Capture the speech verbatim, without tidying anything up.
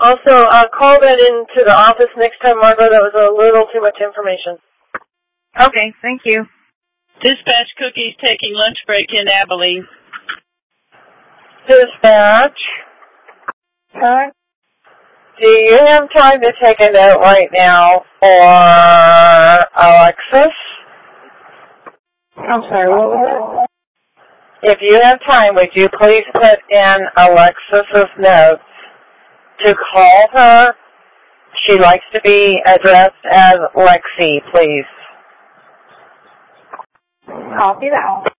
Also, uh, call that into the office next time, Margot. That was a little too much information. Okay, thank you. Dispatch Cookie's taking lunch break in Abilene. Dispatch. Huh? Do you have time to take a note right now for Alexis? I'm sorry, what was If you have time, would you please put in Alexis's notes to call her? She likes to be addressed as Lexi, please. that? Copy that.